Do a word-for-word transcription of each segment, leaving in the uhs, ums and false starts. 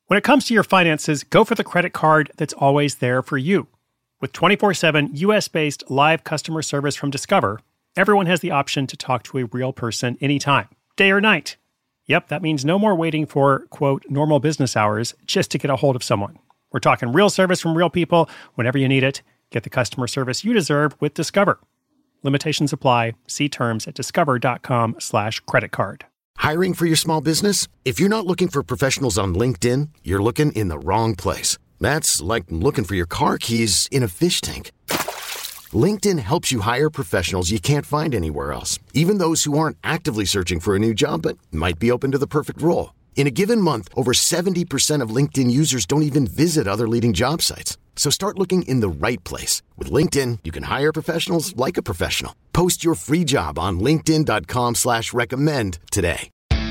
When it comes to your finances, go for the credit card that's always there for you. With twenty-four seven U S-based live customer service from Discover, everyone has the option to talk to a real person anytime, day or night. Yep, that means no more waiting for, quote, normal business hours just to get a hold of someone. We're talking real service from real people whenever you need it. Get the customer service you deserve with Discover. Limitations apply. See terms at discover.com slash credit card. Hiring for your small business? If you're not looking for professionals on LinkedIn, you're looking in the wrong place. That's like looking for your car keys in a fish tank. LinkedIn helps you hire professionals you can't find anywhere else, even those who aren't actively searching for a new job but might be open to the perfect role. In a given month, over seventy percent of LinkedIn users don't even visit other leading job sites. So start looking in the right place. With LinkedIn, you can hire professionals like a professional. Post your free job on linkedin.com slash recommend today.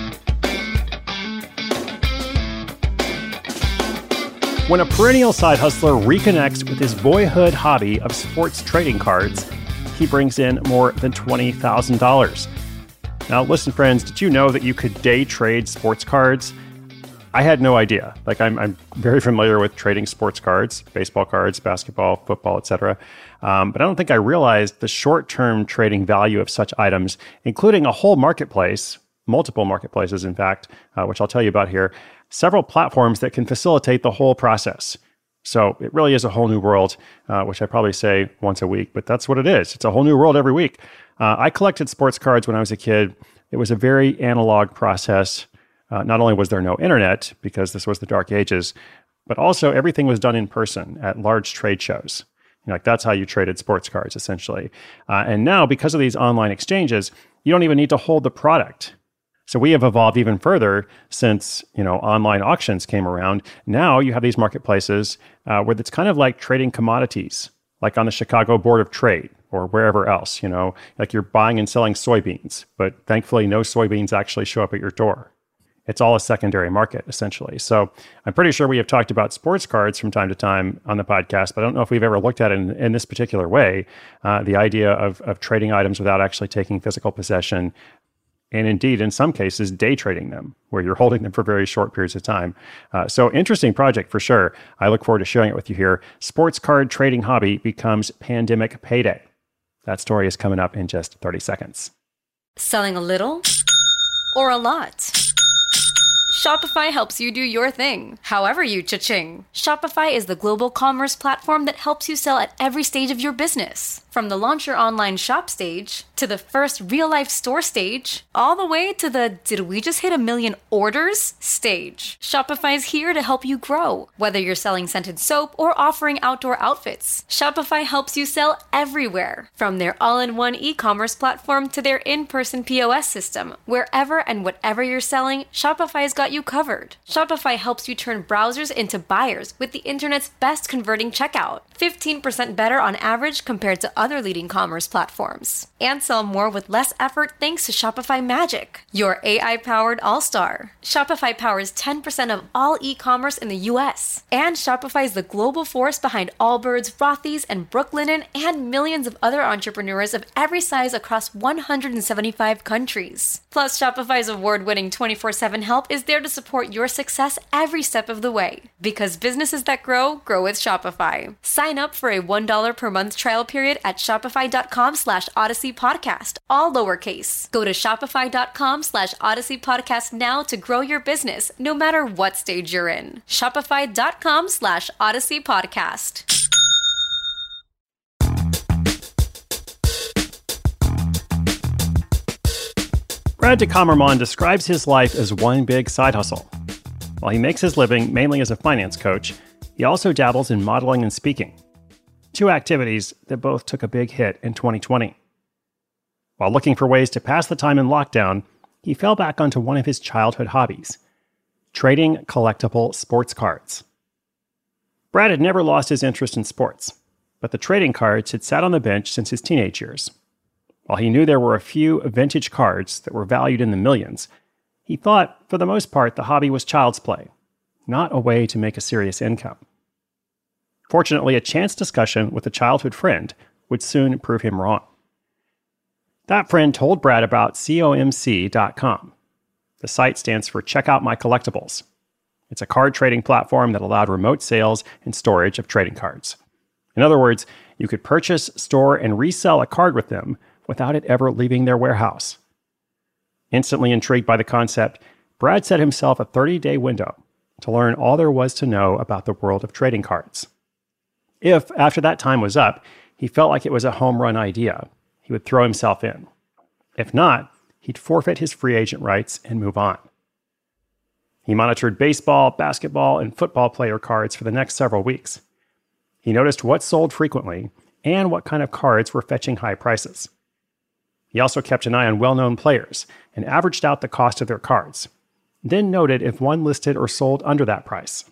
When a perennial side hustler reconnects with his boyhood hobby of sports trading cards, he brings in more than twenty thousand dollars. Now, listen, friends, did you know that you could day trade sports cards? I had no idea. Like, I'm, I'm very familiar with trading sports cards, baseball cards, basketball, football, et cetera. Um, but I don't think I realized the short-term trading value of such items, including a whole marketplace, multiple marketplaces, in fact, uh, which I'll tell you about here, several platforms that can facilitate the whole process. So it really is a whole new world, uh, which I probably say once a week, but that's what it is. It's a whole new world every week. Uh, I collected sports cards when I was a kid. It was a very analog process. Uh, not only was there no internet, because this was the dark ages, but also everything was done in person at large trade shows. You know, like that's how you traded sports cards, essentially. Uh, and now, because of these online exchanges, you don't even need to hold the product. So we have evolved even further since, you know, online auctions came around. Now you have these marketplaces uh, where it's kind of like trading commodities, like on the Chicago Board of Trade or wherever else, you know, like you're buying and selling soybeans, but thankfully no soybeans actually show up at your door. It's all a secondary market, essentially. So I'm pretty sure we have talked about sports cards from time to time on the podcast, but I don't know if we've ever looked at it in, in this particular way, uh, the idea of, of trading items without actually taking physical possession, and indeed, in some cases, day trading them, where you're holding them for very short periods of time. Uh, so interesting project for sure. I look forward to sharing it with you here. Sports card trading hobby becomes pandemic payday. That story is coming up in just thirty seconds. Selling a little or a lot? Shopify helps you do your thing, however you cha-ching. Shopify is the global commerce platform that helps you sell at every stage of your business. From the launch your online shop stage, to the first real-life store stage, all the way to the did we just hit a million orders stage. Shopify's here to help you grow. Whether you're selling scented soap or offering outdoor outfits, Shopify helps you sell everywhere. From their all-in-one e-commerce platform to their in-person P O S system, wherever and whatever you're selling, Shopify's got you covered. Shopify helps you turn browsers into buyers with the internet's best converting checkout. fifteen percent better on average compared to other leading commerce platforms. And sell more with less effort thanks to Shopify Magic, your A I-powered all-star. Shopify powers ten percent of all e-commerce in the U S. And Shopify is the global force behind Allbirds, Rothy's, and Brooklinen, and millions of other entrepreneurs of every size across one hundred seventy-five countries. Plus, Shopify's award-winning twenty-four seven help is there to support your success every step of the way. Because businesses that grow, grow with Shopify. Sign up for a one dollar per month trial period at shopify.com slash Odyssey Podcast, all lowercase. Go to shopify.com slash Odyssey Podcast now to grow your business, no matter what stage you're in. Shopify.com slash Odyssey Podcast. Brad de Kamerman describes his life as one big side hustle. While he makes his living mainly as a finance coach, he also dabbles in modeling and speaking, two activities that both took a big hit in twenty twenty. While looking for ways to pass the time in lockdown, he fell back onto one of his childhood hobbies, trading collectible sports cards. Brad had never lost his interest in sports, but the trading cards had sat on the bench since his teenage years. While he knew there were a few vintage cards that were valued in the millions, he thought, for the most part, the hobby was child's play, not a way to make a serious income. Fortunately, a chance discussion with a childhood friend would soon prove him wrong. That friend told Brad about C O M C dot com. The site stands for Check Out My Collectibles. It's a card trading platform that allowed remote sales and storage of trading cards. In other words, you could purchase, store, and resell a card with them without it ever leaving their warehouse. Instantly intrigued by the concept, Brad set himself a thirty-day window to learn all there was to know about the world of trading cards. If, after that time was up, he felt like it was a home run idea, he would throw himself in. If not, he'd forfeit his free agent rights and move on. He monitored baseball, basketball, and football player cards for the next several weeks. He noticed what sold frequently and what kind of cards were fetching high prices. He also kept an eye on well-known players and averaged out the cost of their cards, then noted if one listed or sold under that price.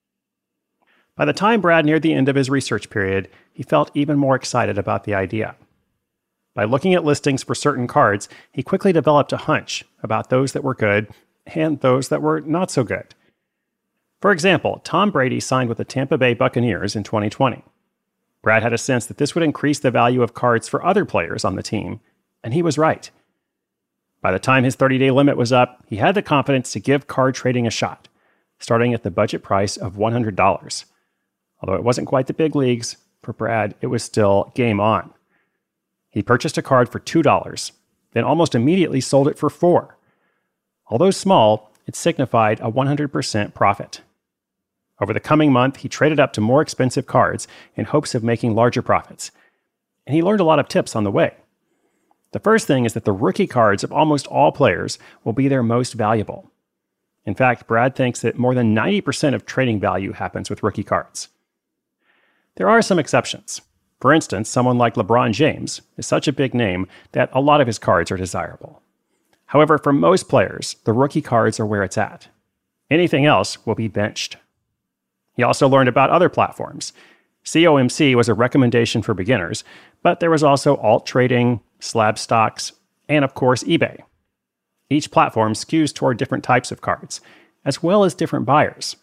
By the time Brad neared the end of his research period, he felt even more excited about the idea. By looking at listings for certain cards, he quickly developed a hunch about those that were good and those that were not so good. For example, Tom Brady signed with the Tampa Bay Buccaneers in twenty twenty. Brad had a sense that this would increase the value of cards for other players on the team, and he was right. By the time his thirty-day limit was up, he had the confidence to give card trading a shot, starting at the budget price of one hundred dollars. Although it wasn't quite the big leagues, for Brad, it was still game on. He purchased a card for two dollars, then almost immediately sold it for four dollars. Although small, it signified a one hundred percent profit. Over the coming month, he traded up to more expensive cards in hopes of making larger profits. And he learned a lot of tips on the way. The first thing is that the rookie cards of almost all players will be their most valuable. In fact, Brad thinks that more than ninety percent of trading value happens with rookie cards. There are some exceptions. For instance, someone like LeBron James is such a big name that a lot of his cards are desirable. However, for most players, the rookie cards are where it's at. Anything else will be benched. He also learned about other platforms. C O M C was a recommendation for beginners, but there was also alt trading, slab stocks, and of course eBay. Each platform skews toward different types of cards, as well as different buyers.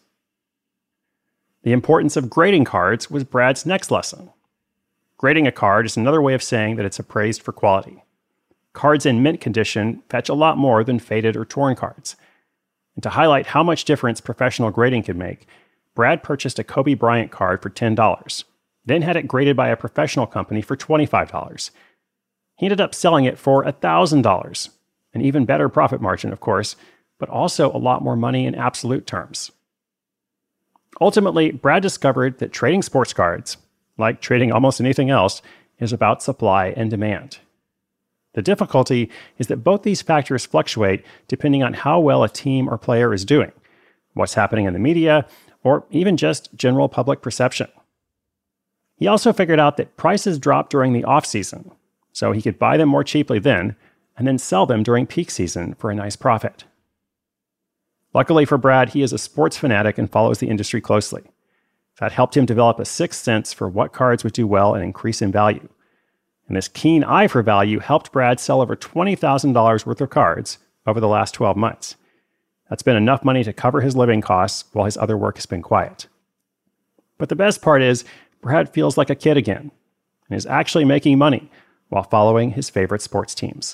The importance of grading cards was Brad's next lesson. Grading a card is another way of saying that it's appraised for quality. Cards in mint condition fetch a lot more than faded or torn cards. And to highlight how much difference professional grading can make, Brad purchased a Kobe Bryant card for ten dollars, then had it graded by a professional company for twenty-five dollars. He ended up selling it for one thousand dollars, an even better profit margin, of course, but also a lot more money in absolute terms. Ultimately, Brad discovered that trading sports cards, like trading almost anything else, is about supply and demand. The difficulty is that both these factors fluctuate depending on how well a team or player is doing, what's happening in the media, or even just general public perception. He also figured out that prices drop during the off-season, so he could buy them more cheaply then, and then sell them during peak season for a nice profit. Luckily for Brad, he is a sports fanatic and follows the industry closely. That helped him develop a sixth sense for what cards would do well and increase in value. And this keen eye for value helped Brad sell over twenty thousand dollars worth of cards over the last twelve months. That's been enough money to cover his living costs while his other work has been quiet. But the best part is, Brad feels like a kid again and is actually making money while following his favorite sports teams.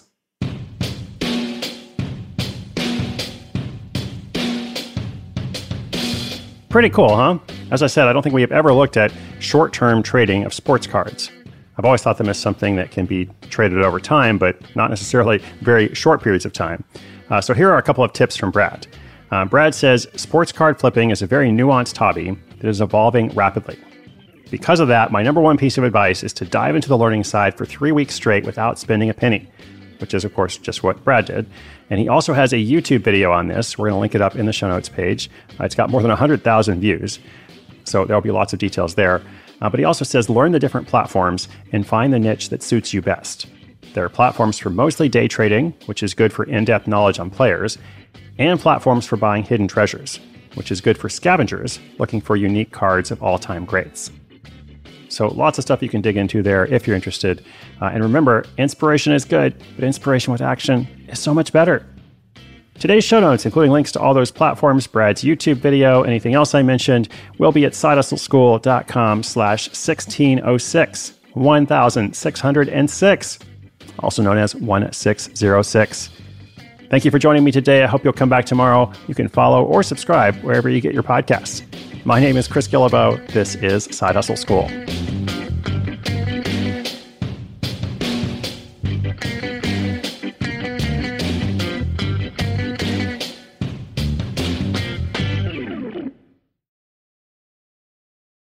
Pretty cool, huh? As I said, I don't think we have ever looked at short-term trading of sports cards. I've always thought them as something that can be traded over time, but not necessarily very short periods of time. Uh, so here are a couple of tips from Brad. Uh, Brad says, sports card flipping is a very nuanced hobby that is evolving rapidly. Because of that, my number one piece of advice is to dive into the learning side for three weeks straight without spending a penny, which is, of course, just what Brad did. And he also has a YouTube video on this. We're going to link it up in the show notes page. Uh, it's got more than one hundred thousand views, so there'll be lots of details there. Uh, but he also says, learn the different platforms and find the niche that suits you best. There are platforms for mostly day trading, which is good for in-depth knowledge on players, and platforms for buying hidden treasures, which is good for scavengers looking for unique cards of all-time greats. So lots of stuff you can dig into there if you're interested. Uh, and remember, inspiration is good, but inspiration with action is so much better. Today's show notes, including links to all those platforms, Brad's YouTube video, anything else I mentioned, will be at sidehustleschool.com slash 1606, one thousand six hundred six, also known as one six zero six. Thank you for joining me today. I hope you'll come back tomorrow. You can follow or subscribe wherever you get your podcasts. My name is Chris Guillebeau. This is Side Hustle School.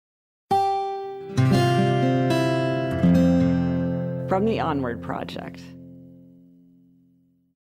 From the Onward Project.